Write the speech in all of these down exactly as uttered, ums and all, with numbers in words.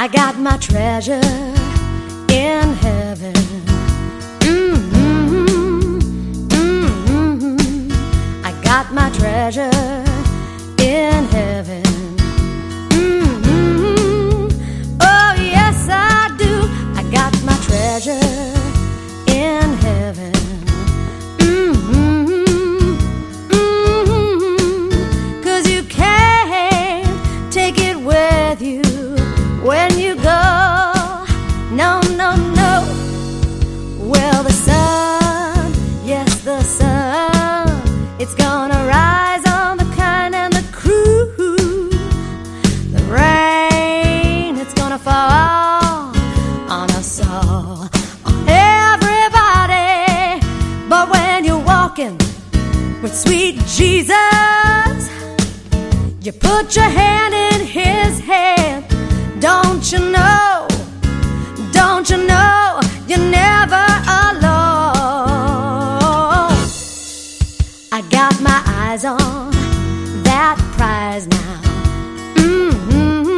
I got my treasure in heaven. Mm-hmm, mm-hmm. I got my treasure in heaven. Mm-hmm. Oh yes I do. I got my treasure in heaven. Mm-hmm, mm-hmm. 'Cause you can't take it with you when you go. No, no, no. Well, the sun, yes, the sun, it's gonna rise on the kind and the crew. The rain, it's gonna fall on us all, on everybody. But when you're walking with sweet Jesus, you put your hand in his hand. Don't you know, don't you know, you're never alone. I got my eyes on that prize now. Mm-hmm,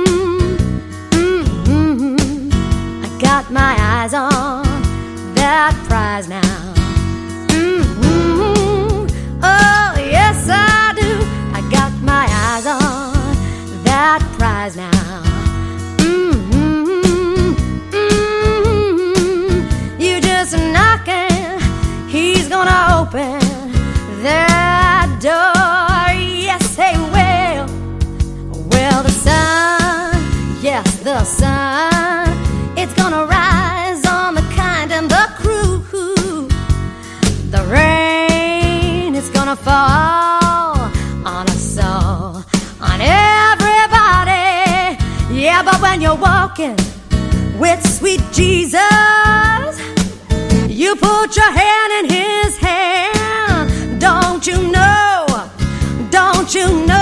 mm-hmm. I got my eyes on that prize now. Mm-hmm. Oh, yes I do. I got my eyes on that prize now. He's gonna open that door. Yes, he will. Well, the sun, yes, the sun, it's gonna rise on the kind and the crew. The rain, it's gonna fall on us all, on everybody. Yeah, but when you're walking with sweet Jesus, you put your hand in his hand. Don't you know, don't you know,